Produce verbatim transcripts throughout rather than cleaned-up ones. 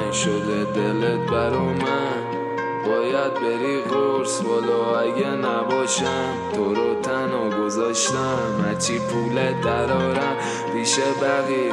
تنگ شده دلت برا من، باید بری قرص بالا اگه نباشم. تو رو تنها گذاشتم هرچی پولت درارم پیش بقیه.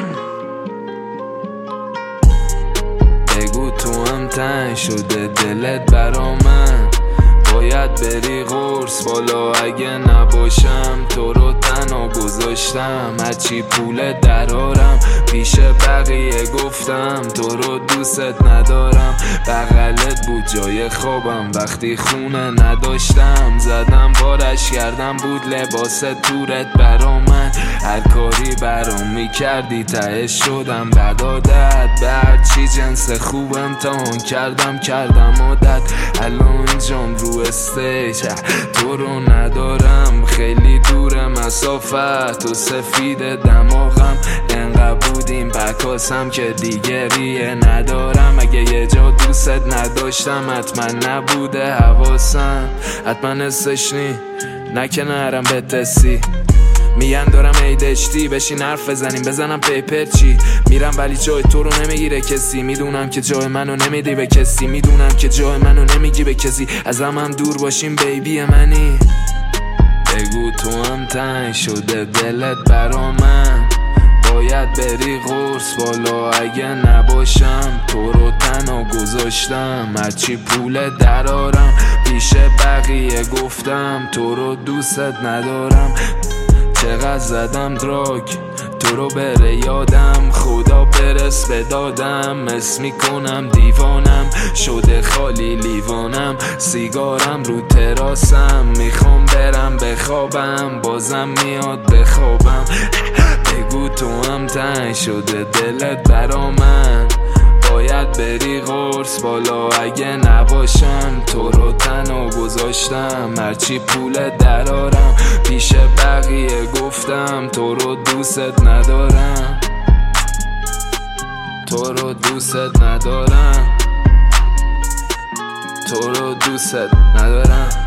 بگو تو هم تنگ شده دلت برا من، باید بری قرص بالا اگه نباشم. تو رو تنها گذاشتم هرچی پولت درارم پیش بقیه. گفتم تو رو دوست ندارم، بغلت بود جای خوابم وقتی خونه نداشتم. زدم بارش کردم بود لباس تورت برا من، هر کاری برام میکردی تهش شدم بدادت. به هرچی جنس خوب امتحان کردم کردم عادت. الان اینجام رو استیج تو رو ندارم، خیلی دور مسافت و سفید دماغم. انقدر بودیم بکاسم که دیگه ریه ندارم. اگه یه جا دوست نداشتم حتما نبوده حواسم، حتما حسش نی نکنه نرم به تسی. میگن دارم ایدشتی بشین حرف بزنیم بزنم پیپر چی. میرم ولی جای تو رو نمیگیره کسی، میدونم که جای منو نمیدی به کسی، میدونم که جای منو نمیگی به کسی. ازم هم دور باشیم بیبی منی. بگو تو هم تنگ شده دلت برا من، باید بری قرص بالا اگه نباشم. تو رو تنها گذاشتم هرچی پول درارم پیش بقیه. گفتم تو رو دوست ندارم، چقدر زدم دراگ تو رو بره یادم. خدا برس به دادم مس میکنم دیوانم شده خالی لیوانم. سیگارم رو تراسم میخوام برم بخوابم، بازم میاد بخوابم. بگو تو هم تنگ شده دلت برا من، باید بری قرص بالا اگه نباشم. تو رو تنها گذاشتم هرچی پول درارم پیش بقیه. گفتم تو رو دوست ندارم، تو رو دوست ندارم، تو رو دوست ندارم.